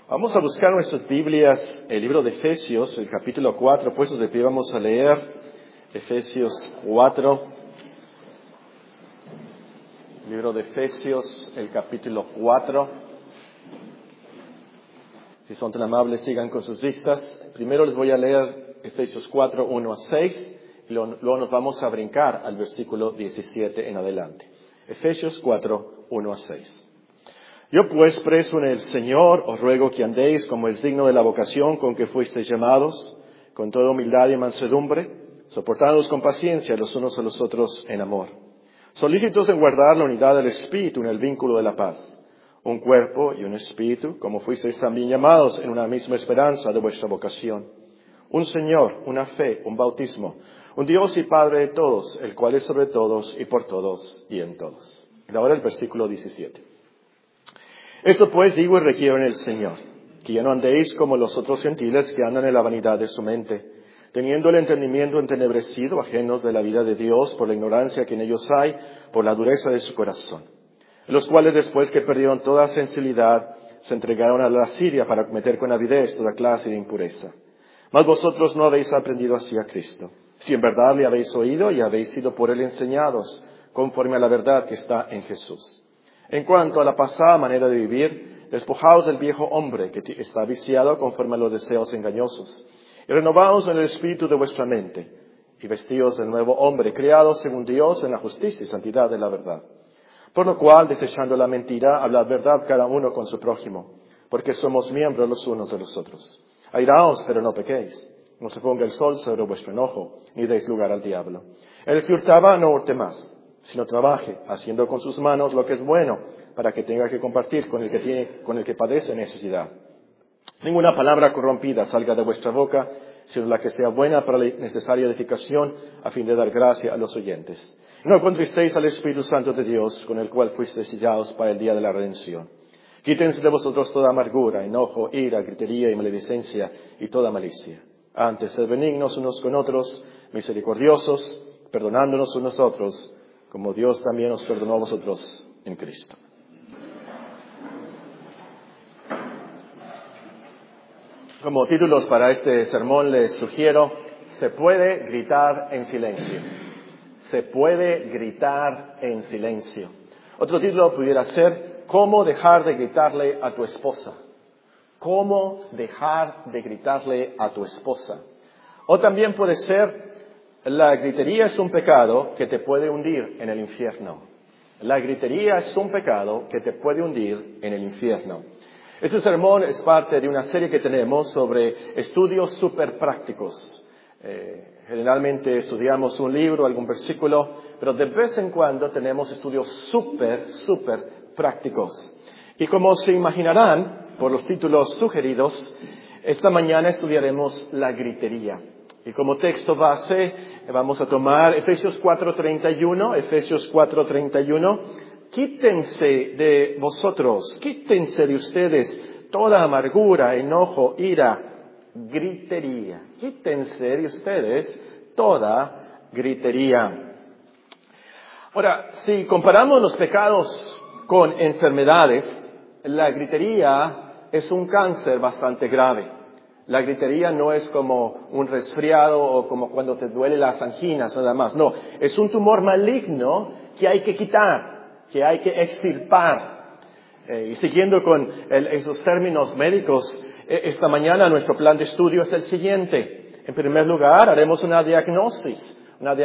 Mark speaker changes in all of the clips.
Speaker 1: Vamos a buscar en nuestras Biblias el libro de Efesios, el capítulo 4, puestos de pie vamos a leer Efesios 4. Libro de Efesios, el capítulo 4. Si son tan amables, sigan con sus vistas. Primero les voy a leer Efesios 4, 1 a 6, y luego nos vamos a brincar al versículo 17 en adelante. Efesios 4, 1 a 6. Yo pues, preso en el Señor, os ruego que andéis como es digno de la vocación con que fuisteis llamados, con toda humildad y mansedumbre, soportándoos con paciencia los unos a los otros en amor, solícitos en guardar la unidad del Espíritu en el vínculo de la paz, un cuerpo y un espíritu, como fuisteis también llamados en una misma esperanza de vuestra vocación, un Señor, una fe, un bautismo, un Dios y Padre de todos, el cual es sobre todos y por todos y en todos. Y ahora el versículo 17. Esto pues digo y requiero en el Señor, que ya no andéis como los otros gentiles que andan en la vanidad de su mente, teniendo el entendimiento entenebrecido, ajenos de la vida de Dios por la ignorancia que en ellos hay, por la dureza de su corazón, los cuales después que perdieron toda sensibilidad, se entregaron a la lascivia para cometer con avidez toda clase de impureza. Mas vosotros no habéis aprendido así a Cristo, si en verdad le habéis oído y habéis sido por él enseñados, conforme a la verdad que está en Jesús. En cuanto a la pasada manera de vivir, despojaos del viejo hombre que está viciado conforme a los deseos engañosos, y renovaos en el espíritu de vuestra mente, y vestíos del nuevo hombre, creado según Dios en la justicia y santidad de la verdad. Por lo cual, desechando la mentira, hablad verdad cada uno con su prójimo, porque somos miembros los unos de los otros. Airaos, pero no pequéis. No se ponga el sol sobre vuestro enojo, ni deis lugar al diablo. El que hurtaba, no hurte más, sino trabaje, haciendo con sus manos lo que es bueno, para que tenga que compartir con el que padece necesidad. Ninguna palabra corrompida salga de vuestra boca, sino la que sea buena para la necesaria edificación, a fin de dar gracia a los oyentes. No contristéis al Espíritu Santo de Dios, con el cual fuisteis sellados para el día de la redención. Quítense de vosotros toda amargura, enojo, ira, gritería y maledicencia, y toda malicia. Antes, sed benignos unos con otros, misericordiosos, perdonándonos unos a otros, como Dios también os perdonó a vosotros en Cristo. Como títulos para este sermón les sugiero, se puede gritar en silencio. Se puede gritar en silencio. Otro título pudiera ser, ¿cómo dejar de gritarle a tu esposa? ¿Cómo dejar de gritarle a tu esposa? O también puede ser, la gritería es un pecado que te puede hundir en el infierno. La gritería es un pecado que te puede hundir en el infierno. Este sermón es parte de una serie que tenemos sobre estudios súper prácticos. Generalmente estudiamos un libro, algún versículo, pero de vez en cuando tenemos estudios súper prácticos. Y como se imaginarán por los títulos sugeridos, esta mañana estudiaremos la gritería. Y como texto base vamos a tomar Efesios 4:31, Efesios 4:31. Quítense de vosotros, quítense de ustedes toda amargura, enojo, ira, gritería. Quítense de ustedes toda gritería. Ahora, si comparamos los pecados con enfermedades, la gritería es un cáncer bastante grave. La gritería no es como un resfriado o como cuando te duele las anginas nada más. No, es un tumor maligno que hay que quitar, que hay que extirpar. Y siguiendo con esos términos médicos, esta mañana nuestro plan de estudio es el siguiente. En primer lugar, haremos una diagnosis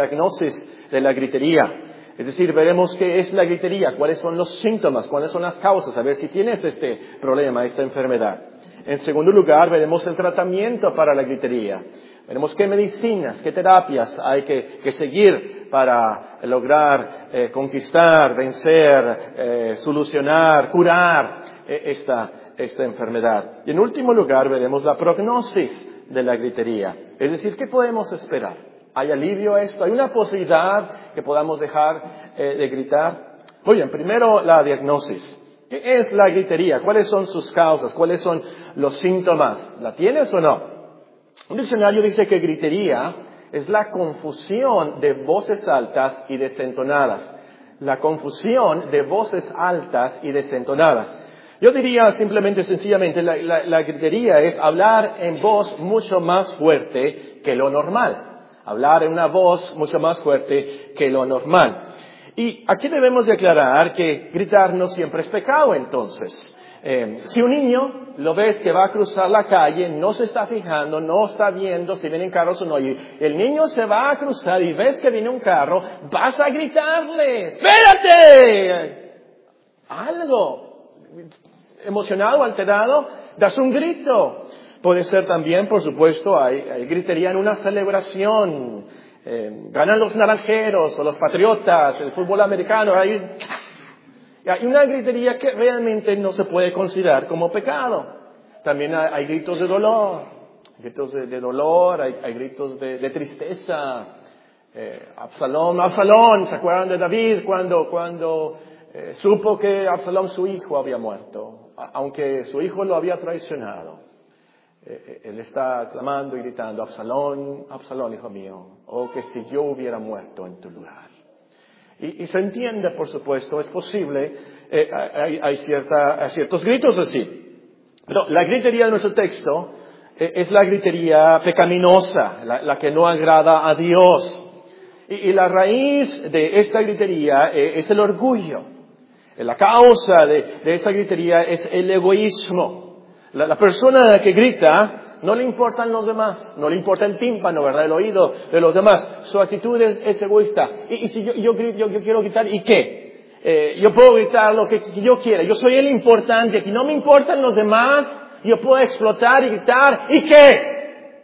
Speaker 1: de la gritería. Es decir, veremos qué es la gritería, cuáles son los síntomas, cuáles son las causas, a ver si tienes este problema, esta enfermedad. En segundo lugar, veremos el tratamiento para la gritería. Veremos qué medicinas, qué terapias hay que seguir para lograr conquistar, vencer, solucionar, curar esta enfermedad. Y en último lugar, veremos la prognosis de la gritería. Es decir, ¿qué podemos esperar? ¿Hay alivio a esto? ¿Hay una posibilidad que podamos dejar de gritar? Muy bien, primero la diagnosis. ¿Qué es la gritería? ¿Cuáles son sus causas? ¿Cuáles son los síntomas? ¿La tienes o no? Un diccionario dice que gritería es la confusión de voces altas y desentonadas. La confusión de voces altas y desentonadas. Yo diría simplemente, sencillamente, la gritería es hablar en voz mucho más fuerte que lo normal. Hablar en una voz mucho más fuerte que lo normal. Y aquí debemos de aclarar que gritar no siempre es pecado, entonces. Si un niño lo ves que va a cruzar la calle, no se está fijando, no está viendo si vienen carros o no, y el niño se va a cruzar y ves que viene un carro, vas a gritarle, ¡espérate! Algo. Emocionado, alterado, das un grito. Puede ser también, por supuesto, hay gritería en una celebración. Ganan los naranjeros o los patriotas, el fútbol americano. Hay una gritería que realmente no se puede considerar como pecado. También hay gritos de dolor. Hay gritos de tristeza. Absalón, ¿se acuerdan de David cuando supo que Absalón, su hijo, había muerto? Aunque su hijo lo había traicionado. Él está clamando y gritando, Absalón, Absalón, hijo mío, oh, que si yo hubiera muerto en tu lugar. Y se entiende, por supuesto, es posible, hay ciertos gritos así. Pero la gritería de nuestro texto es la gritería pecaminosa, la que no agrada a Dios. Y la raíz de esta gritería es el orgullo. La causa de esa gritería es el egoísmo. La persona que grita no le importan los demás, no le importa el tímpano, ¿verdad? El oído de los demás. Su actitud es egoísta. Y si yo quiero gritar, ¿y qué? Yo puedo gritar lo que yo quiera. Yo soy el importante. Aquí no me importan los demás. Yo puedo explotar y gritar. ¿Y qué?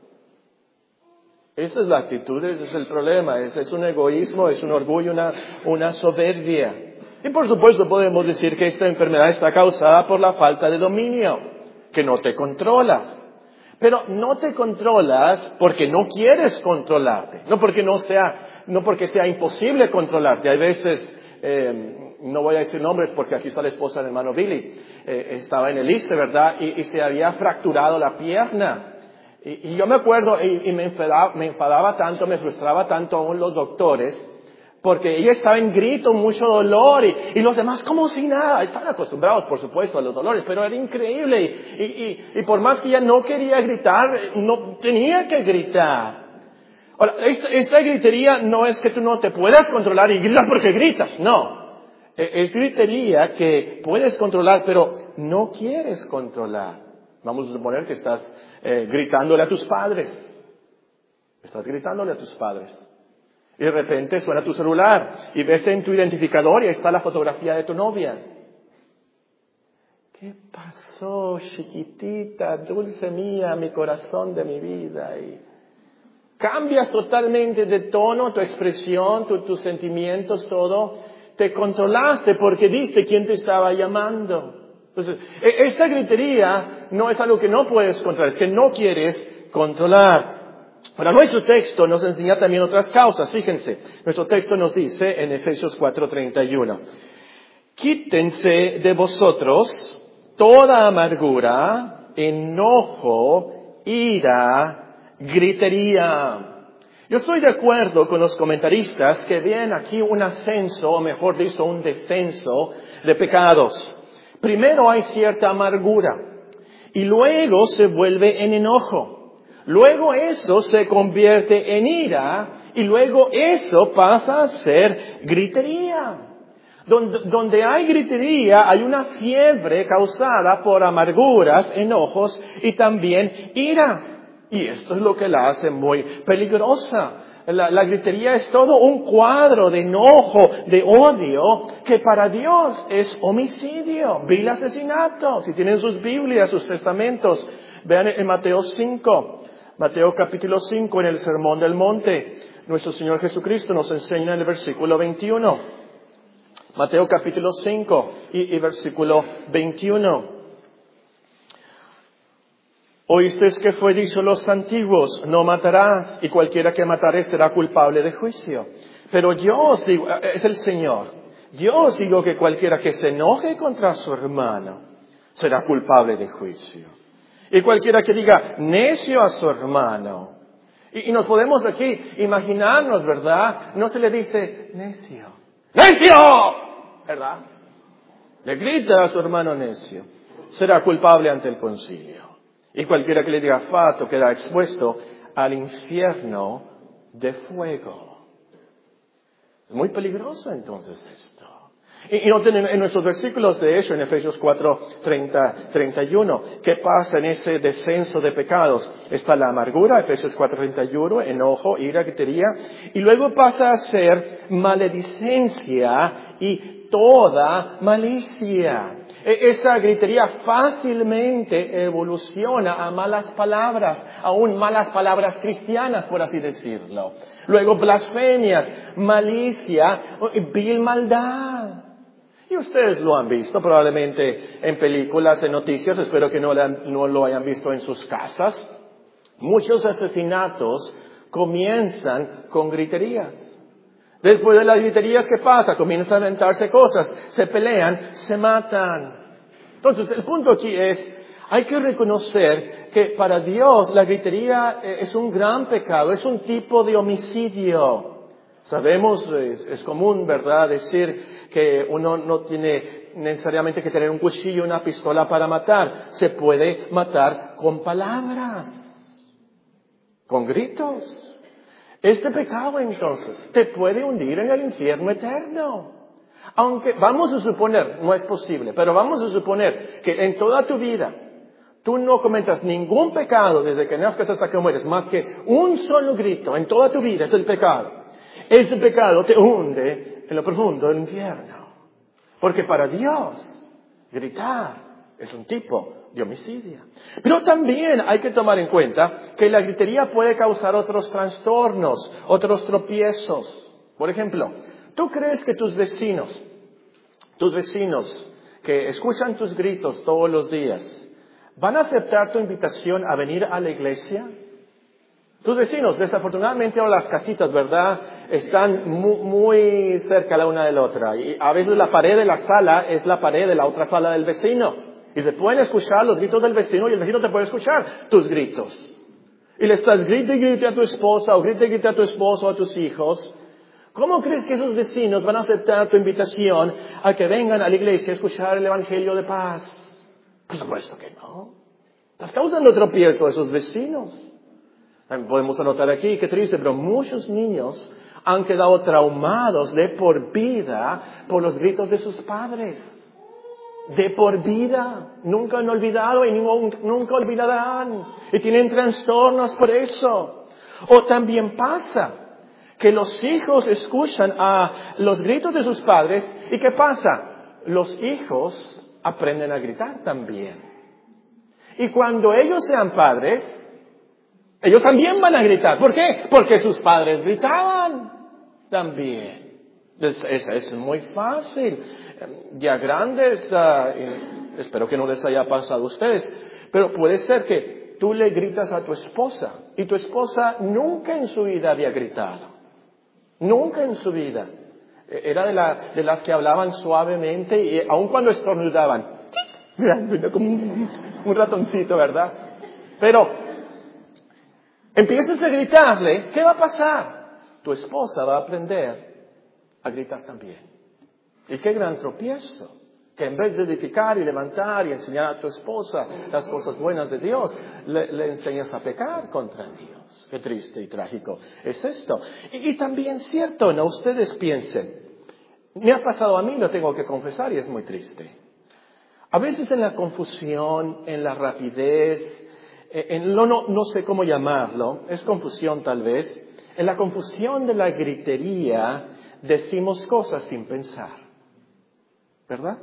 Speaker 1: Esa es la actitud, ese es el problema. Es un egoísmo, es un orgullo, una soberbia. Y por supuesto podemos decir que esta enfermedad está causada por la falta de dominio, que no te controlas. Pero no te controlas porque no quieres controlarte, no porque sea imposible controlarte. Hay veces, no voy a decir nombres porque aquí está la esposa del hermano Billy, estaba en el ISSSTE, ¿verdad? Y se había fracturado la pierna. Y yo me acuerdo, y me enfadaba tanto, me frustraba tanto aún los doctores, porque ella estaba en grito, mucho dolor, y los demás como si nada. Estaban acostumbrados, por supuesto, a los dolores, pero era increíble. Y por más que ella no quería gritar, no tenía que gritar. Ahora, esta gritería no es que tú no te puedas controlar y gritas porque gritas, no. Es gritería que puedes controlar, pero no quieres controlar. Vamos a suponer que estás gritándole a tus padres. Estás gritándole a tus padres. Y de repente suena tu celular y ves en tu identificador y ahí está la fotografía de tu novia. ¿Qué pasó, chiquitita, dulce mía, mi corazón de mi vida? Y cambias totalmente de tono, tu expresión, tus sentimientos, todo. Te controlaste porque viste quién te estaba llamando. Entonces, esta gritería no es algo que no puedes controlar, es que no quieres controlar. Ahora, nuestro texto nos enseña también otras causas. Fíjense, nuestro texto nos dice en Efesios 4:31, quítense de vosotros toda amargura, enojo, ira, gritería. Yo estoy de acuerdo con los comentaristas que ven aquí un ascenso, o mejor dicho, un descenso de pecados. Primero hay cierta amargura y luego se vuelve en enojo. Luego eso se convierte en ira y luego eso pasa a ser gritería. Donde hay gritería hay una fiebre causada por amarguras, enojos y también ira. Y esto es lo que la hace muy peligrosa. La gritería es todo un cuadro de enojo, de odio, que para Dios es homicidio, vil asesinato. Si tienen sus Biblias, sus testamentos, vean en Mateo 5. Mateo capítulo 5, en el Sermón del Monte, nuestro Señor Jesucristo nos enseña en el versículo 21. Mateo capítulo 5 y versículo 21. Oísteis que fue dicho a los antiguos, no matarás, y cualquiera que matare será culpable de juicio. Pero yo os digo, es el Señor, yo os digo que cualquiera que se enoje contra su hermano será culpable de juicio. Y cualquiera que diga necio a su hermano. Y nos podemos aquí imaginarnos, ¿verdad? No se le dice necio. ¡Necio! ¿Verdad? Le grita a su hermano necio, será culpable ante el concilio. Y cualquiera que le diga fato queda expuesto al infierno de fuego. Es muy peligroso entonces esto. Y noten en nuestros versículos de hecho, en Efesios 4, 31, ¿qué pasa en ese descenso de pecados? Está la amargura, Efesios 4, 31, enojo, ira, gritería, y luego pasa a ser maledicencia y toda malicia. Esa gritería fácilmente evoluciona a malas palabras, aún malas palabras cristianas, por así decirlo. Luego blasfemias, malicia, vil maldad. Y ustedes lo han visto probablemente en películas, en noticias, espero que no lo hayan visto en sus casas. Muchos asesinatos comienzan con griterías. Después de las griterías, ¿qué pasa? Comienzan a inventarse cosas, se pelean, se matan. Entonces, el punto aquí es, hay que reconocer que para Dios la gritería es un gran pecado, es un tipo de homicidio. Sabemos, es común, ¿verdad?, decir que uno no tiene necesariamente que tener un cuchillo, una pistola para matar. Se puede matar con palabras, con gritos. Este pecado, entonces, te puede hundir en el infierno eterno. Aunque, vamos a suponer, no es posible, pero vamos a suponer que en toda tu vida tú no cometas ningún pecado desde que nazcas hasta que mueres, más que un solo grito en toda tu vida es el pecado. Ese pecado te hunde en lo profundo del infierno. Porque para Dios, gritar es un tipo de homicidio. Pero también hay que tomar en cuenta que la gritería puede causar otros trastornos, otros tropiezos. Por ejemplo, ¿tú crees que tus vecinos que escuchan tus gritos todos los días, van a aceptar tu invitación a venir a la iglesia? Tus vecinos, desafortunadamente ahora las casitas, ¿verdad?, están muy cerca la una de la otra. Y a veces la pared de la sala es la pared de la otra sala del vecino. Y se pueden escuchar los gritos del vecino y el vecino te puede escuchar tus gritos. Y le estás grite y grite a tu esposa o grite y grite a tu esposo o a tus hijos. ¿Cómo crees que esos vecinos van a aceptar tu invitación a que vengan a la iglesia a escuchar el evangelio de paz? Por supuesto que no. Estás causando tropiezo a esos vecinos. Podemos anotar aquí, qué triste, pero muchos niños han quedado traumados de por vida por los gritos de sus padres. De por vida. Nunca han olvidado y nunca olvidarán. Y tienen trastornos por eso. O también pasa que los hijos escuchan a los gritos de sus padres. ¿Y qué pasa? Los hijos aprenden a gritar también. Y cuando ellos sean padres, ellos también van a gritar. ¿Por qué? Porque sus padres gritaban también. Es muy fácil. Ya grandes, espero que no les haya pasado a ustedes, pero puede ser que tú le gritas a tu esposa y tu esposa nunca en su vida había gritado. Nunca en su vida. Era de las que hablaban suavemente y aun cuando estornudaban, como un ratoncito, ¿verdad? Pero empiezas a gritarle, ¿qué va a pasar? Tu esposa va a aprender a gritar también. Y qué gran tropiezo, que en vez de edificar y levantar y enseñar a tu esposa las cosas buenas de Dios, le enseñas a pecar contra Dios. Qué triste y trágico es esto. Y también cierto, ¿no? Ustedes piensen, me ha pasado a mí, lo tengo que confesar y es muy triste. A veces en la confusión, en la rapidez, no sé cómo llamarlo, es confusión tal vez, en la confusión de la gritería decimos cosas sin pensar, ¿verdad?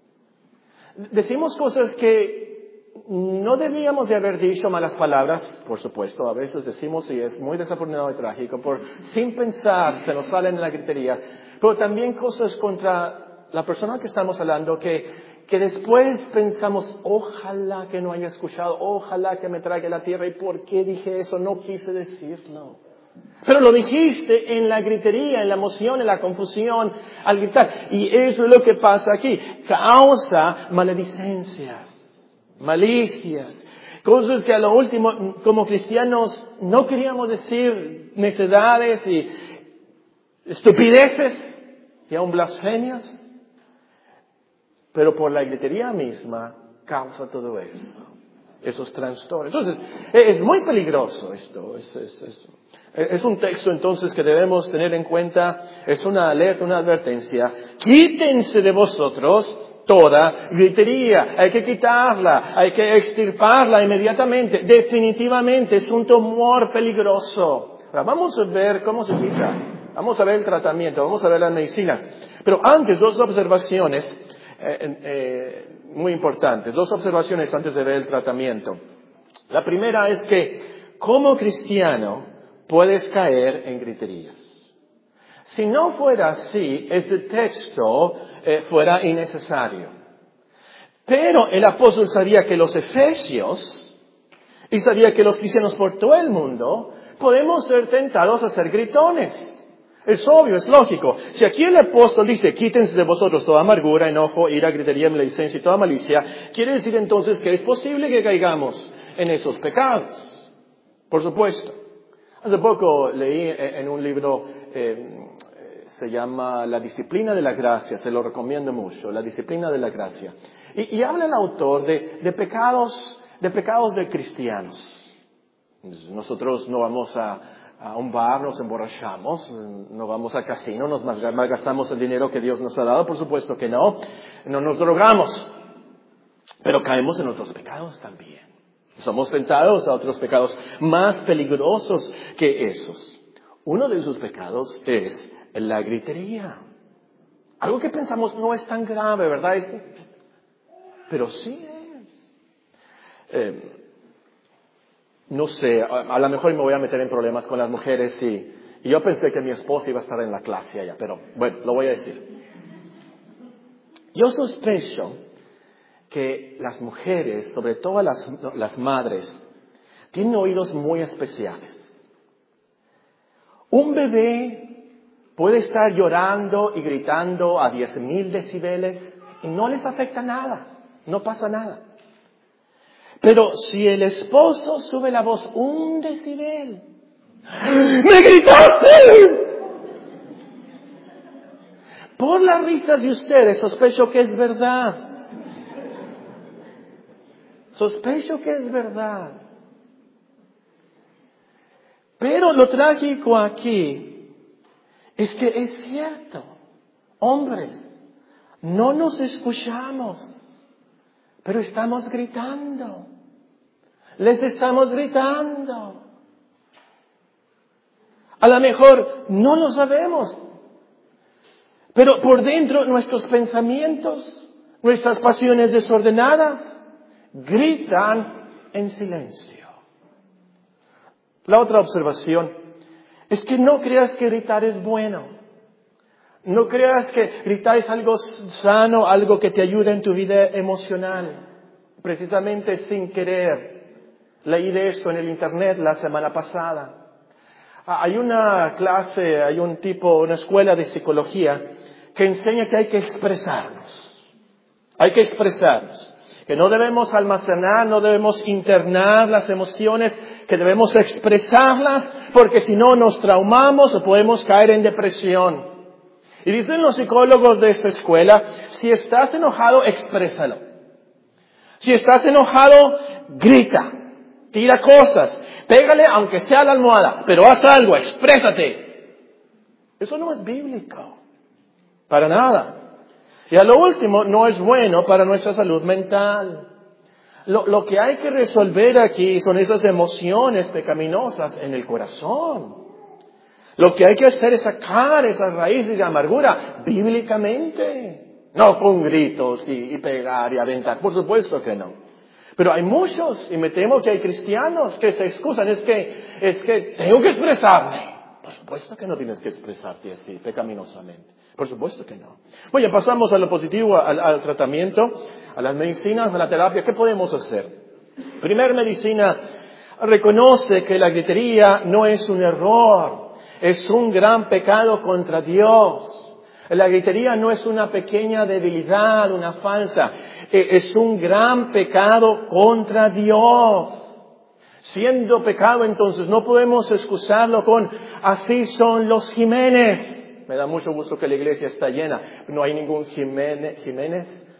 Speaker 1: Decimos cosas que no debíamos de haber dicho, malas palabras, por supuesto, a veces decimos y es muy desafortunado y trágico, sin pensar se nos salen en la gritería, pero también cosas contra la persona que estamos hablando que después pensamos, ojalá que no haya escuchado, ojalá que me traiga la tierra, ¿y por qué dije eso? No quise decirlo. Pero lo dijiste en la gritería, en la emoción, en la confusión, al gritar. Y eso es lo que pasa aquí. Causa maledicencias, malicias, cosas que a lo último, como cristianos, no queríamos decir, necedades y estupideces y aún blasfemias. pero por la gritería misma causa todo eso, esos trastornos. Entonces, es muy peligroso esto. Es un texto entonces que debemos tener en cuenta, es una alerta, una advertencia. Quítense de vosotros toda gritería, hay que quitarla, hay que extirparla inmediatamente. Definitivamente es un tumor peligroso. Ahora vamos a ver cómo se quita, vamos a ver el tratamiento, vamos a ver las medicinas. Pero antes, dos observaciones muy importantes, dos observaciones antes de ver el tratamiento. La primera es que como cristiano puedes caer en griterías. Si no fuera así, este texto fuera innecesario. Pero el apóstol sabía que los efesios, y sabía que los cristianos por todo el mundo, podemos ser tentados a ser gritones. Es obvio, es lógico. Si aquí el apóstol dice, quítense de vosotros toda amargura, enojo, ira, gritería, maledicencia y toda malicia, quiere decir entonces que es posible que caigamos en esos pecados. Por supuesto. Hace poco leí en un libro, se llama La disciplina de la gracia, se lo recomiendo mucho, La disciplina de la gracia. Y habla el autor de pecados de cristianos. Nosotros no vamos a un bar, nos emborrachamos, no vamos al casino, nos malgastamos el dinero que Dios nos ha dado, por supuesto que no nos drogamos, pero caemos en otros pecados también. Somos tentados a otros pecados más peligrosos que esos. Uno de esos pecados es la gritería. Algo que pensamos no es tan grave, ¿verdad? Pero sí es. No sé, a lo mejor me voy a meter en problemas con las mujeres y yo pensé que mi esposa iba a estar en la clase allá, pero bueno, lo voy a decir. Yo sospecho que las mujeres, sobre todo las madres, tienen oídos muy especiales. Un bebé puede estar llorando y gritando a 10,000 decibeles y no les afecta nada, no pasa nada. Pero si el esposo sube la voz 1 decibel, ¡me gritaste! Por la risa de ustedes sospecho que es verdad. Sospecho que es verdad. Pero lo trágico aquí es que es cierto. Hombres, no nos escuchamos, pero estamos gritando. Les estamos gritando. A lo mejor no lo sabemos, pero por dentro nuestros pensamientos, nuestras pasiones desordenadas, gritan en silencio. La otra observación es que no creas que gritar es bueno. No creas que gritar es algo sano, algo que te ayuda en tu vida emocional. Precisamente sin querer. Leí de esto en el internet la semana pasada. Hay una clase, hay una escuela de psicología que enseña que hay que expresarnos. Hay que expresarnos. Que no debemos almacenar, no debemos internar las emociones, que debemos expresarlas, porque si no nos traumamos o podemos caer en depresión. Y dicen los psicólogos de esta escuela, si estás enojado, exprésalo. Si estás enojado, grita, tira cosas, pégale aunque sea a la almohada, pero haz algo, exprésate. Eso no es bíblico, para nada. Y a lo último, no es bueno para nuestra salud mental. Lo que hay que resolver aquí son esas emociones pecaminosas en el corazón. Lo que hay que hacer es sacar esas raíces de amargura bíblicamente. No con gritos y pegar y aventar. Por supuesto que no. Pero hay muchos, y me temo que hay cristianos que se excusan. Es que tengo que expresarme. Por supuesto que no tienes que expresarte así, pecaminosamente. Por supuesto que no. Bueno, pasamos a lo positivo, al tratamiento, a las medicinas, a la terapia. ¿Qué podemos hacer? Primera medicina, reconoce que la gritería no es un error, es un gran pecado contra Dios. La gritería no es una pequeña debilidad, una falta, es un gran pecado contra Dios. Siendo pecado, entonces, no podemos excusarlo con así son los Jiménez. Me da mucho gusto que la iglesia está llena. No hay ningún Jiménez.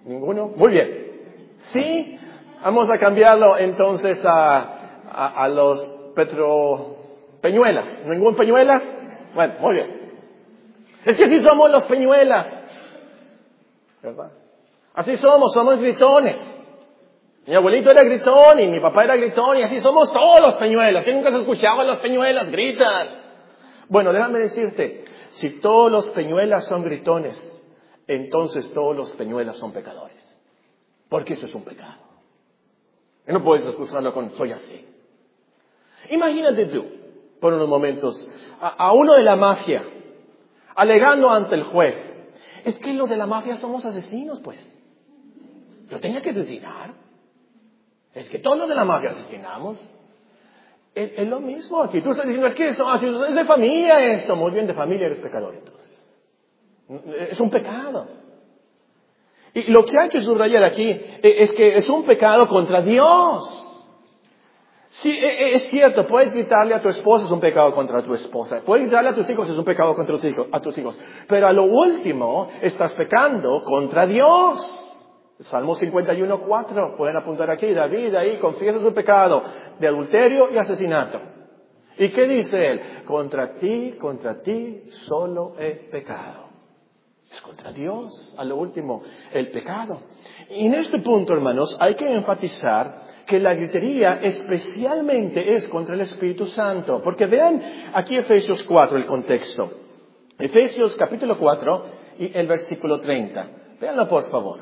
Speaker 1: ¿Ninguno? Muy bien. Sí, vamos a cambiarlo entonces a los peñuelas. ¿Ningún peñuelas? Bueno, muy bien. Es que así somos los peñuelas. ¿Verdad? Así somos gritones. Mi abuelito era gritón y mi papá era gritón y así somos todos los peñuelas. ¿Quién nunca has escuchado a los peñuelas? Gritan. Bueno, déjame decirte, si todos los peñuelas son gritones, entonces todos los peñuelas son pecadores. Porque eso es un pecado. Y no puedes excusarlo con soy así. Imagínate tú, por unos momentos, a uno de la mafia, alegando ante el juez. Es que los de la mafia somos asesinos, pues. Yo tenía que asesinar. Es que todos los de la mafia asesinamos. Es lo mismo aquí. Tú estás diciendo, es que es de familia esto. Muy bien, de familia eres pecador entonces. Es un pecado. Y lo que hay que subrayar aquí es que es un pecado contra Dios. Sí, es cierto, puedes gritarle a tu esposa, es un pecado contra tu esposa. Puedes gritarle a tus hijos, es un pecado contra tus hijos. Pero a lo último, estás pecando contra Dios. Salmo 51:4, pueden apuntar aquí, David ahí confiesa su pecado de adulterio y asesinato. ¿Y qué dice él? Contra ti solo he pecado. Es contra Dios, a lo último, el pecado. Y en este punto, hermanos, hay que enfatizar que la gritería especialmente es contra el Espíritu Santo. Porque vean aquí Efesios 4, el contexto. Efesios capítulo 4 y el versículo 30. Véanlo por favor.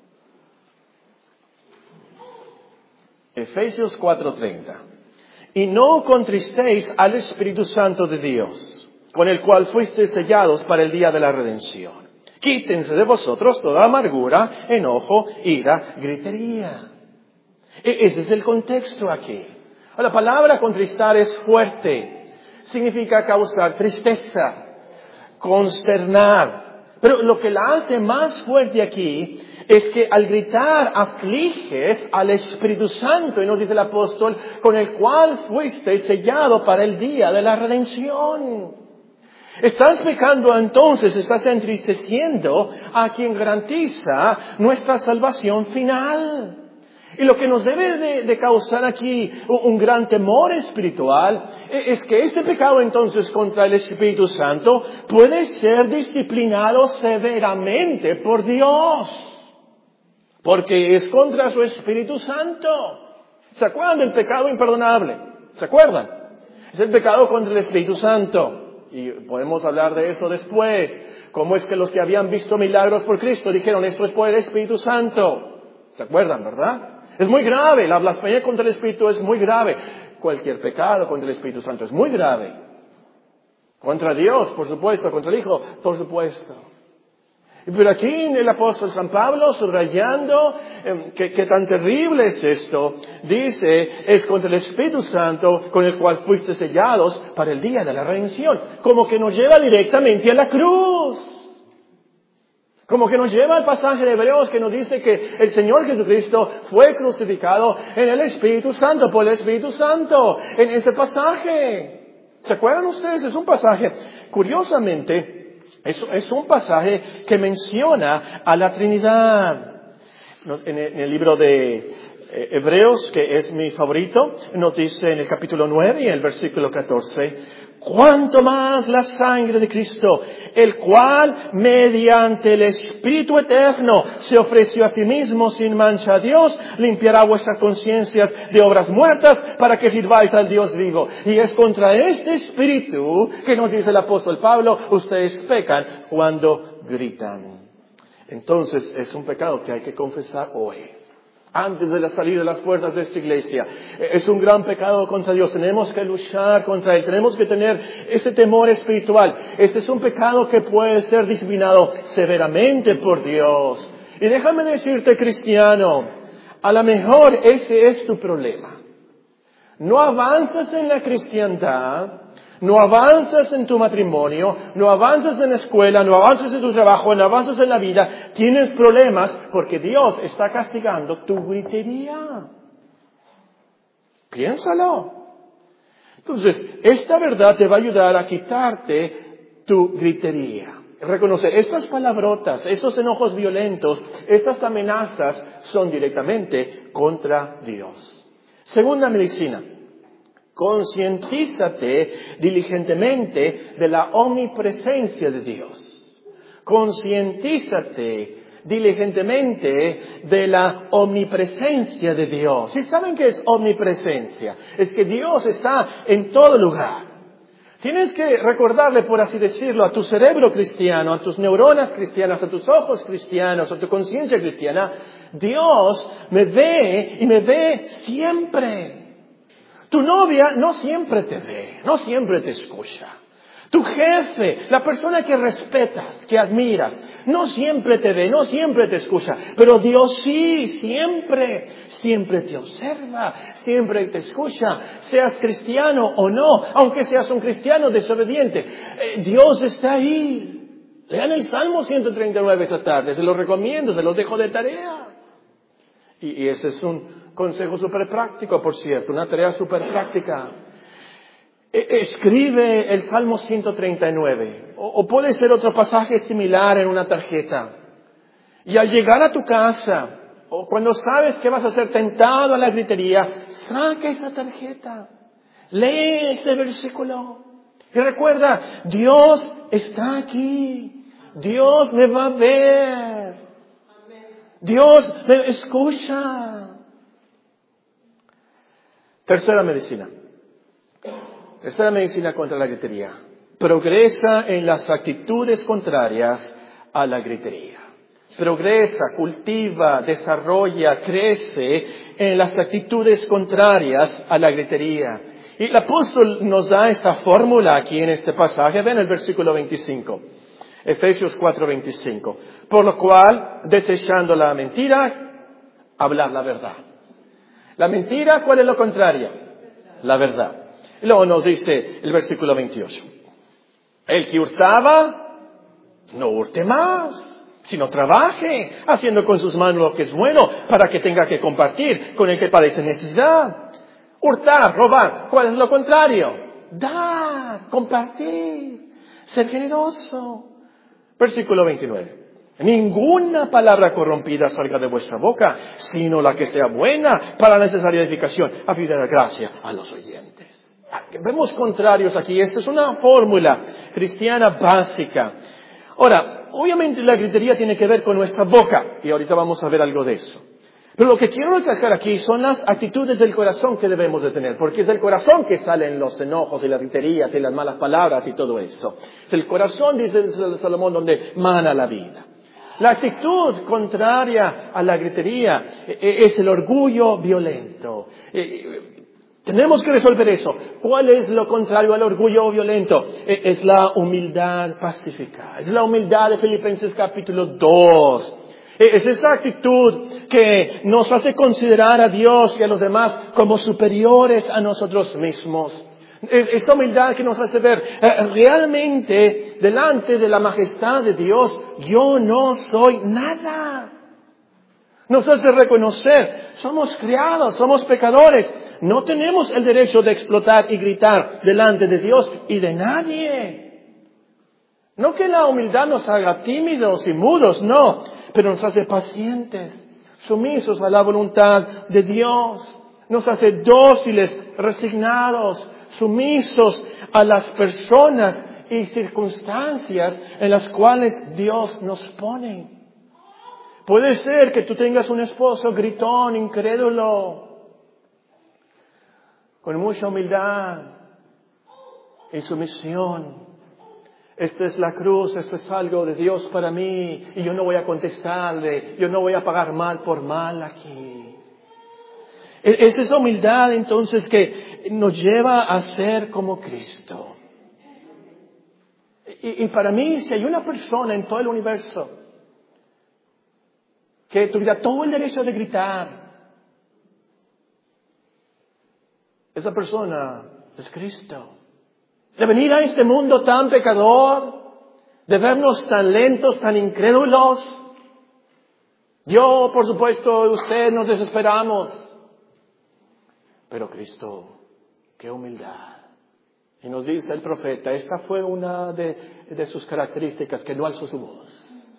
Speaker 1: Efesios 4:30. Y no contristéis al Espíritu Santo de Dios, con el cual fuisteis sellados para el día de la redención. Quítense de vosotros toda amargura, enojo, ira, gritería. Ese es el contexto aquí. La palabra contristar es fuerte. Significa causar tristeza, consternar. Pero lo que la hace más fuerte aquí es que al gritar afliges al Espíritu Santo, y nos dice el apóstol, con el cual fuiste sellado para el día de la redención. Estás pecando entonces, estás entristeciendo a quien garantiza nuestra salvación final. Y lo que nos debe de causar aquí un gran temor espiritual es que este pecado entonces contra el Espíritu Santo puede ser disciplinado severamente por Dios. Porque es contra su Espíritu Santo. ¿Se acuerdan del pecado imperdonable? ¿Se acuerdan? Es el pecado contra el Espíritu Santo. Y podemos hablar de eso después. Cómo es que los que habían visto milagros por Cristo dijeron, esto es por el Espíritu Santo. ¿Se acuerdan, verdad? Es muy grave. La blasfemia contra el Espíritu es muy grave. Cualquier pecado contra el Espíritu Santo es muy grave. Contra Dios, por supuesto. Contra el Hijo, por supuesto. Pero aquí el apóstol San Pablo, subrayando que tan terrible es esto, dice, es contra el Espíritu Santo con el cual fuiste sellados para el día de la redención. Como que nos lleva directamente a la cruz. Como que nos lleva al pasaje de Hebreos que nos dice que el Señor Jesucristo fue crucificado en el Espíritu Santo, por el Espíritu Santo, en ese pasaje. ¿Se acuerdan ustedes? Es un pasaje, curiosamente, es un pasaje que menciona a la Trinidad. En el libro de Hebreos, que es mi favorito, nos dice en el capítulo 9 y en el versículo 14, cuánto más la sangre de Cristo, el cual mediante el Espíritu eterno se ofreció a sí mismo sin mancha a Dios, limpiará vuestras conciencias de obras muertas para que sirváis al Dios vivo. Y es contra este Espíritu que nos dice el apóstol Pablo, ustedes pecan cuando gritan. Entonces es un pecado que hay que confesar hoy. Antes de la salida de las puertas de esta iglesia. Es un gran pecado contra Dios. Tenemos que luchar contra él. Tenemos que tener ese temor espiritual. Este es un pecado que puede ser disciplinado severamente por Dios. Y déjame decirte, cristiano, a lo mejor ese es tu problema. No avanzas en la cristiandad, no avanzas en tu matrimonio, no avanzas en la escuela, no avanzas en tu trabajo, no avanzas en la vida. Tienes problemas porque Dios está castigando tu gritería. Piénsalo. Entonces, esta verdad te va a ayudar a quitarte tu gritería. reconocer estas palabrotas, estos enojos violentos, estas amenazas son directamente contra Dios. Segunda medicina, concientízate diligentemente de la omnipresencia de Dios. Concientízate diligentemente de la omnipresencia de Dios. ¿Y saben qué es omnipresencia? Es que Dios está en todo lugar. Tienes que recordarle, por así decirlo, a tu cerebro cristiano, a tus neuronas cristianas, a tus ojos cristianos, a tu conciencia cristiana, Dios me ve y me ve siempre. Tu novia no siempre te ve, no siempre te escucha. Tu jefe, la persona que respetas, que admiras, no siempre te ve, no siempre te escucha, pero Dios sí, siempre, siempre te observa, siempre te escucha, seas cristiano o no, aunque seas un cristiano desobediente, Dios está ahí. Lean el Salmo 139 esta tarde, se los recomiendo, se los dejo de tarea. Y ese es un consejo súper práctico, por cierto, una tarea súper práctica. Escribe el Salmo 139, o puede ser otro pasaje similar en una tarjeta. Y al llegar a tu casa, o cuando sabes que vas a ser tentado a la gritería, saca esa tarjeta, lee ese versículo. Y recuerda, Dios está aquí, Dios me va a ver, Dios me escucha. Tercera medicina contra la gritería. Progresa en las actitudes contrarias a la gritería. Progresa, cultiva, desarrolla, crece en las actitudes contrarias a la gritería. Y el apóstol nos da esta fórmula aquí en este pasaje. Ven el versículo 25. Efesios 4:25. Por lo cual, desechando la mentira, hablar la verdad. La mentira, ¿cuál es lo contrario? La verdad. Y luego nos dice el versículo 28. El que hurtaba, no hurte más, sino trabaje, haciendo con sus manos lo que es bueno, para que tenga que compartir con el que padece necesidad. Hurtar, robar, ¿cuál es lo contrario? Dar, compartir, ser generoso. Versículo 29. Ninguna palabra corrompida salga de vuestra boca, sino la que sea buena para la necesaria edificación, a fin de dar gracia a los oyentes. Vemos contrarios aquí. Esta es una fórmula cristiana básica. Ahora, obviamente la gritería tiene que ver con nuestra boca, y ahorita vamos a ver algo de eso. Pero lo que quiero recalcar aquí son las actitudes del corazón que debemos de tener, porque es del corazón que salen los enojos y las griterías y las malas palabras y todo eso. Es del corazón, dice Salomón, donde mana la vida. La actitud contraria a la gritería es el orgullo violento. Tenemos que resolver eso. ¿Cuál es lo contrario al orgullo violento? Es la humildad pacífica. Es la humildad de Filipenses capítulo 2. Es esa actitud que nos hace considerar a Dios y a los demás como superiores a nosotros mismos. Esta humildad que nos hace ver realmente delante de la majestad de Dios, yo no soy nada. Nos hace reconocer, somos criados, somos pecadores. No tenemos el derecho de explotar y gritar delante de Dios y de nadie. No que la humildad nos haga tímidos y mudos, no, pero nos hace pacientes, sumisos a la voluntad de Dios. Nos hace dóciles, resignados, sumisos a las personas y circunstancias en las cuales Dios nos pone. Puede ser que tú tengas un esposo gritón, incrédulo, con mucha humildad y sumisión. Esta es la cruz, esto es algo de Dios para mí y yo no voy a contestarle, yo no voy a pagar mal por mal aquí. Es esa humildad entonces que nos lleva a ser como Cristo. Y para mí, si hay una persona en todo el universo que tuviera todo el derecho de gritar, esa persona es Cristo. De venir a este mundo tan pecador, de vernos tan lentos, tan incrédulos. Yo, por supuesto, usted nos desesperamos. Pero Cristo, qué humildad. Y nos dice el profeta, esta fue una de sus características, que no alzó su voz.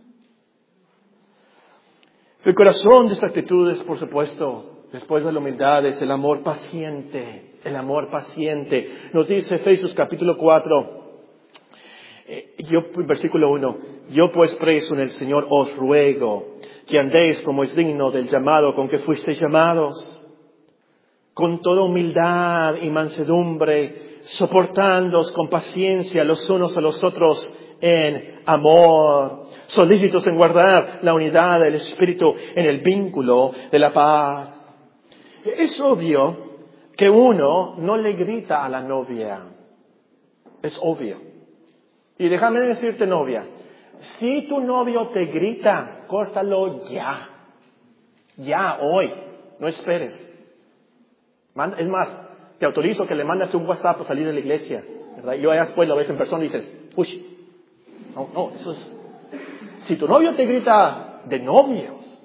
Speaker 1: El corazón de esta actitud es, por supuesto, después de la humildad, es el amor paciente. El amor paciente. Nos dice Efesios capítulo 4, versículo 1. Yo pues preso en el Señor os ruego que andéis como es digno del llamado con que fuisteis llamados, con toda humildad y mansedumbre, soportándoos con paciencia los unos a los otros en amor, solícitos en guardar la unidad del Espíritu en el vínculo de la paz. Es obvio que uno no le grita a la novia. Es obvio. Y déjame decirte, novia, si tu novio te grita, córtalo ya. Ya, hoy. No esperes. Es más, te autorizo que le mandes un WhatsApp para salir de la iglesia, ¿verdad? Y luego después lo ves en persona y dices, uy, no, eso es... Si tu novio te grita de novios,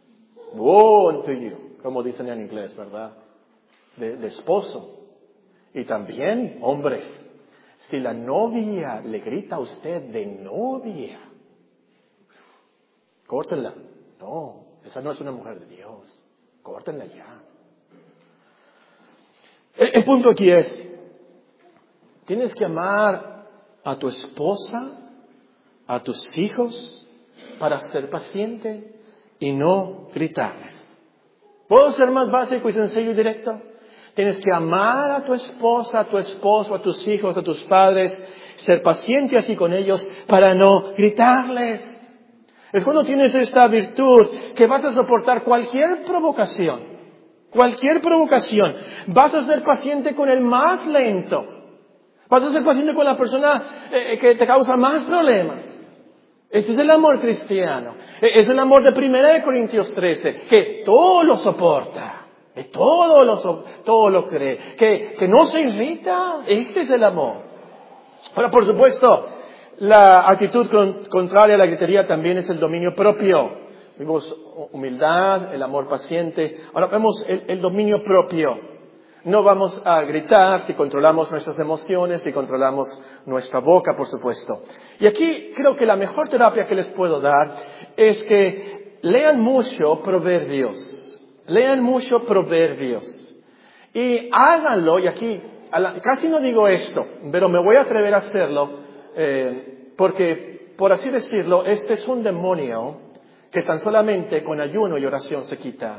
Speaker 1: como dicen en inglés, ¿verdad? De esposo. Y también, hombres, si la novia le grita a usted de novia, córtenla. No, esa no es una mujer de Dios. Córtenla ya. El punto aquí es, tienes que amar a tu esposa, a tus hijos, para ser paciente y no gritarles. ¿Puedo ser más básico y sencillo y directo? Tienes que amar a tu esposa, a tu esposo, a tus hijos, a tus padres, ser paciente así con ellos para no gritarles. Es cuando tienes esta virtud que vas a soportar cualquier provocación. Cualquier provocación. Vas a ser paciente con el más lento. Vas a ser paciente con la persona que te causa más problemas. Este es el amor cristiano. Es el amor de 1 Corintios 13, que todo lo soporta. Que todo lo cree. Que no se irrita. Este es el amor. Ahora, por supuesto, la actitud contraria a la gritería también es el dominio propio. Vimos humildad, el amor paciente. Ahora vemos el dominio propio. No vamos a gritar si controlamos nuestras emociones, si controlamos nuestra boca, por supuesto. Y aquí creo que la mejor terapia que les puedo dar es que lean mucho Proverbios. Lean mucho Proverbios. Y háganlo, y aquí casi no digo esto, pero me voy a atrever a hacerlo, porque, por así decirlo, este es un demonio que tan solamente con ayuno y oración se quita.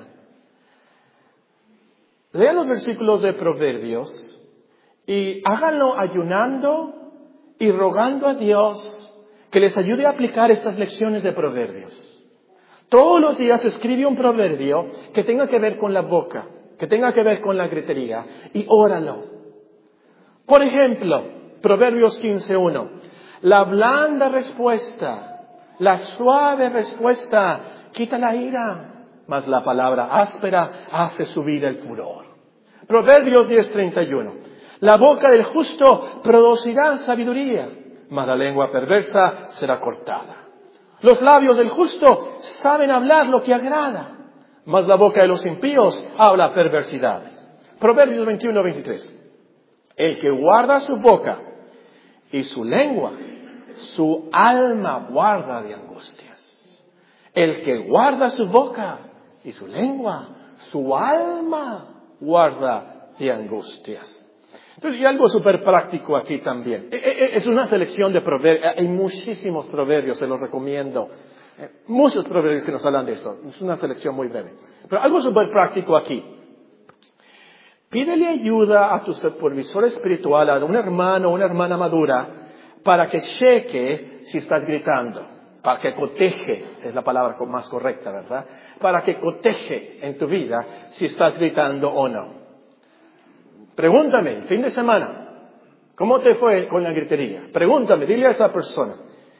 Speaker 1: Lean los versículos de Proverbios y háganlo ayunando y rogando a Dios que les ayude a aplicar estas lecciones de Proverbios. Todos los días escribe un proverbio que tenga que ver con la boca, que tenga que ver con la gritería, y óralo. Por ejemplo, Proverbios 15:1. La blanda respuesta, la suave respuesta, quita la ira, mas la palabra áspera hace subir el furor. Proverbios 10:31. La boca del justo producirá sabiduría, mas la lengua perversa será cortada. Los labios del justo saben hablar lo que agrada, mas la boca de los impíos habla perversidades. Proverbios 21:23. El que guarda su boca y su lengua, su alma guarda de angustias. El que guarda su boca y su lengua, su alma guarda de angustias. Entonces, y algo súper práctico aquí también. Es una selección de proverbios. Hay muchísimos proverbios, se los recomiendo. Muchos proverbios que nos hablan de esto. Es una selección muy breve. Pero algo súper práctico aquí. Pídele ayuda a tu supervisor espiritual, a un hermano o una hermana madura, para que cheque si estás gritando. Para que coteje, es la palabra más correcta, ¿verdad? Para que coteje en tu vida si estás gritando o no. Pregúntame, el fin de semana, ¿cómo te fue con la gritería? Pregúntame, dile a esa persona.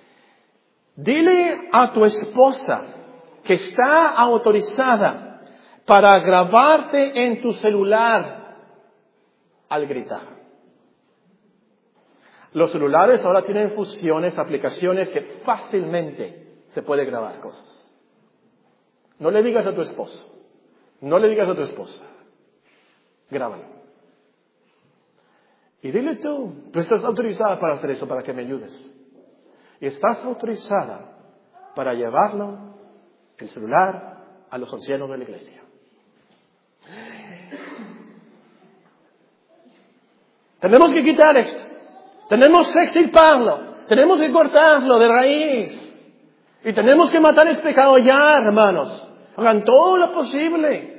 Speaker 1: Dile a tu esposa que está autorizada para grabarte en tu celular al gritar. Los celulares ahora tienen funciones, aplicaciones que fácilmente se puede grabar cosas. No le digas a tu esposo, no le digas a tu esposa, grábalo. Y dile tú estás autorizada para hacer eso, para que me ayudes. Y estás autorizada para llevarlo, el celular, a los ancianos de la iglesia. Tenemos que quitar esto. Tenemos que extirparlo. Tenemos que cortarlo de raíz. Y tenemos que matar este pecado ya, hermanos. Hagan todo lo posible.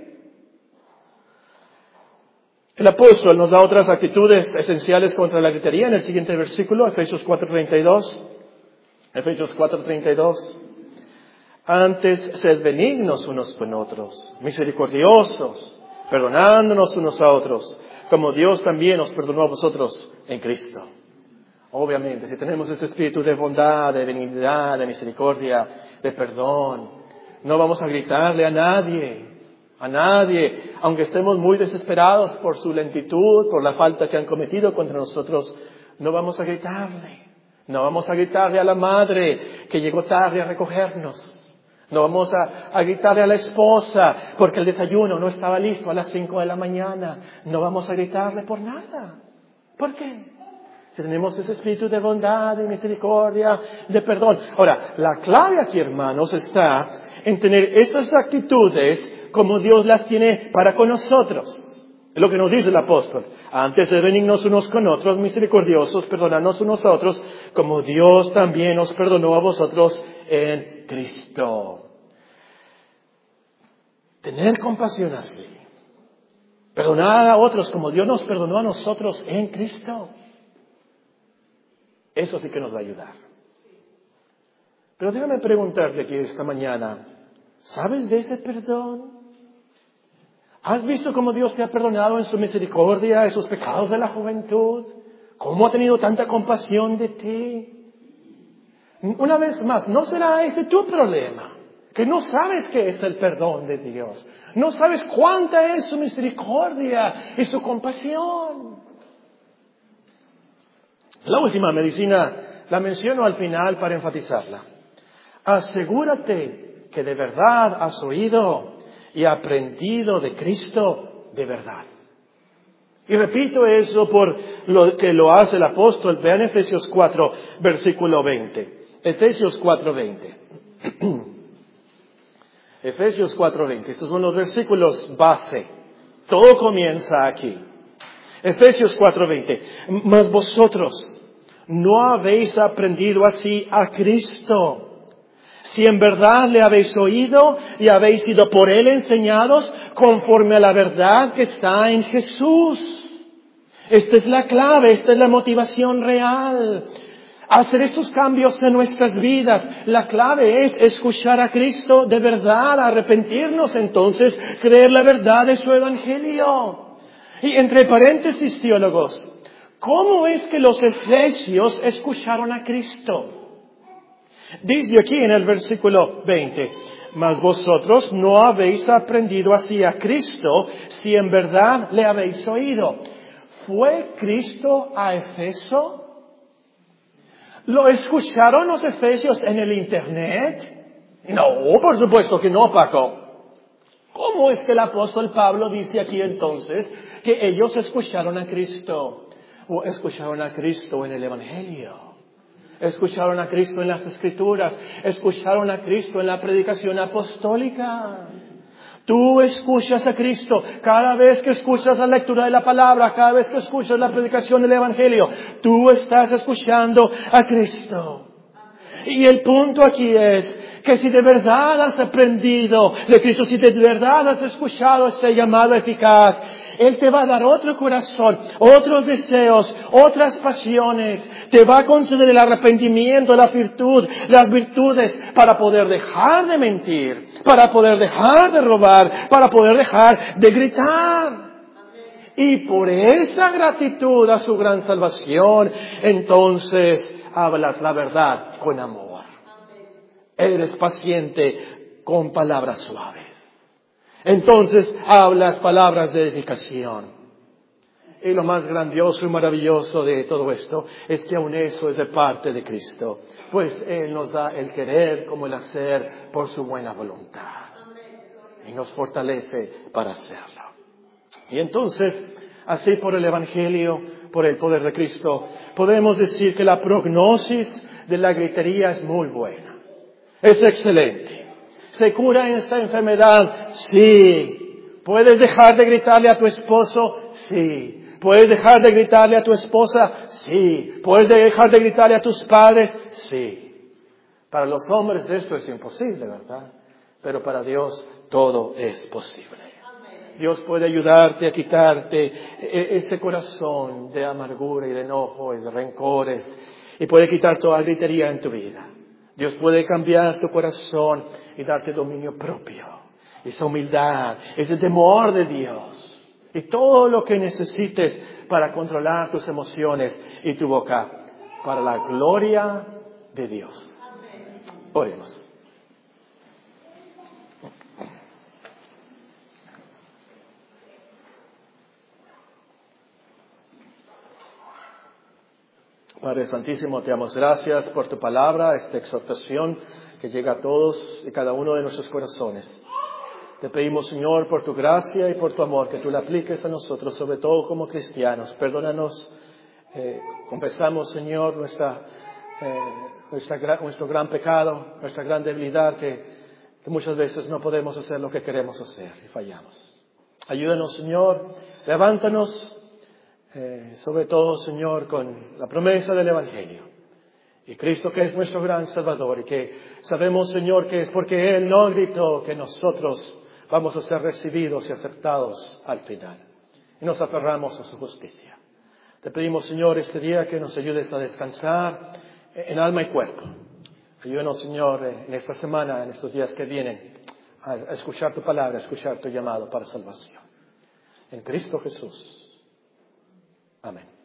Speaker 1: El apóstol nos da otras actitudes esenciales contra la gritería en el siguiente versículo, Efesios 4:32. Efesios 4:32. Antes, sed benignos unos con otros, misericordiosos, perdonándonos unos a otros, como Dios también os perdonó a vosotros en Cristo. Obviamente, si tenemos este espíritu de bondad, de benignidad, de misericordia, de perdón, no vamos a gritarle a nadie, aunque estemos muy desesperados por su lentitud, por la falta que han cometido contra nosotros, no vamos a gritarle. No vamos a gritarle a la madre que llegó tarde a recogernos. No vamos a gritarle a la esposa porque el desayuno no estaba listo a las 5 de la mañana. No vamos a gritarle por nada. ¿Por qué? Si tenemos ese espíritu de bondad, de misericordia, de perdón. Ahora, la clave aquí, hermanos, está en tener estas actitudes como Dios las tiene para con nosotros. Es lo que nos dice el apóstol. Antes de benignos unos con otros, misericordiosos, perdonadnos unos a otros, como Dios también os perdonó a vosotros en Cristo. Tener compasión así. Perdonar a otros como Dios nos perdonó a nosotros en Cristo. Eso sí que nos va a ayudar. Pero déjame preguntarte aquí esta mañana, ¿sabes de ese perdón? ¿Has visto cómo Dios te ha perdonado en su misericordia esos pecados de la juventud? ¿Cómo ha tenido tanta compasión de ti? Una vez más, ¿no será ese tu problema? Que no sabes qué es el perdón de Dios. No sabes cuánta es su misericordia y su compasión. La última medicina la menciono al final para enfatizarla. Asegúrate que de verdad has oído y aprendido de Cristo de verdad. Y repito eso por lo que lo hace el apóstol. Vean Efesios 4, versículo 20. Efesios 4:20. Efesios 4:20. Estos son los versículos base. Todo comienza aquí. Efesios 4:20. Mas vosotros no habéis aprendido así a Cristo. Si en verdad le habéis oído y habéis sido por Él enseñados conforme a la verdad que está en Jesús. Esta es la clave, esta es la motivación real. Hacer estos cambios en nuestras vidas. La clave es escuchar a Cristo de verdad, arrepentirnos entonces, creer la verdad de su Evangelio. Y entre paréntesis, teólogos, ¿cómo es que los efesios escucharon a Cristo? Dice aquí en el versículo 20, mas vosotros no habéis aprendido así a Cristo si en verdad le habéis oído. ¿Fue Cristo a Efeso? ¿Lo escucharon los efesios en el internet? No, por supuesto que no, Paco. ¿Cómo es que el apóstol Pablo dice aquí entonces que ellos escucharon a Cristo? O escucharon a Cristo en el Evangelio. Escucharon a Cristo en las Escrituras. Escucharon a Cristo en la predicación apostólica. Tú escuchas a Cristo cada vez que escuchas la lectura de la palabra, cada vez que escuchas la predicación del Evangelio. Tú estás escuchando a Cristo. Y el punto aquí es que si de verdad has aprendido de Cristo, si de verdad has escuchado este llamado eficaz, Él te va a dar otro corazón, otros deseos, otras pasiones. Te va a conceder el arrepentimiento, la virtud, las virtudes para poder dejar de mentir, para poder dejar de robar, para poder dejar de gritar. Y por esa gratitud a su gran salvación, entonces hablas la verdad con amor. Eres paciente con palabras suaves. Entonces hablas palabras de edificación. Y lo más grandioso y maravilloso de todo esto es que aún eso es de parte de Cristo. Pues Él nos da el querer como el hacer por su buena voluntad. Y nos fortalece para hacerlo. Y entonces, Así por el Evangelio, por el poder de Cristo, podemos decir que la prognosis de la gritería es muy buena. Es excelente. ¿Se cura esta enfermedad? Sí. ¿Puedes dejar de gritarle a tu esposo? Sí. ¿Puedes dejar de gritarle a tu esposa? Sí. ¿Puedes dejar de gritarle a tus padres? Sí. Para los hombres esto es imposible, ¿verdad? Pero para Dios todo es posible. Dios puede ayudarte a quitarte ese corazón de amargura y de enojo y de rencores. Y puede quitar toda gritería en tu vida. Dios puede cambiar tu corazón y darte dominio propio. Esa humildad, ese temor de Dios. Y todo lo que necesites para controlar tus emociones y tu boca. Para la gloria de Dios. Oremos. Padre Santísimo, te damos gracias por tu palabra, esta exhortación que llega a todos y cada uno de nuestros corazones. Te pedimos, Señor, por tu gracia y por tu amor, que tú la apliques a nosotros, sobre todo como cristianos. Perdónanos, confesamos, Señor, nuestro gran pecado, nuestra gran debilidad, que muchas veces no podemos hacer lo que queremos hacer y fallamos. Ayúdanos, Señor, levántanos. Sobre todo, Señor, con la promesa del Evangelio. Y Cristo, que es nuestro gran Salvador, y que sabemos, Señor, que es porque Él no gritó que nosotros vamos a ser recibidos y aceptados al final. Y nos aferramos a su justicia. Te pedimos, Señor, este día que nos ayudes a descansar en alma y cuerpo. Ayúdanos, Señor, en esta semana, en estos días que vienen, a escuchar tu palabra, a escuchar tu llamado para salvación. En Cristo Jesús. Amén.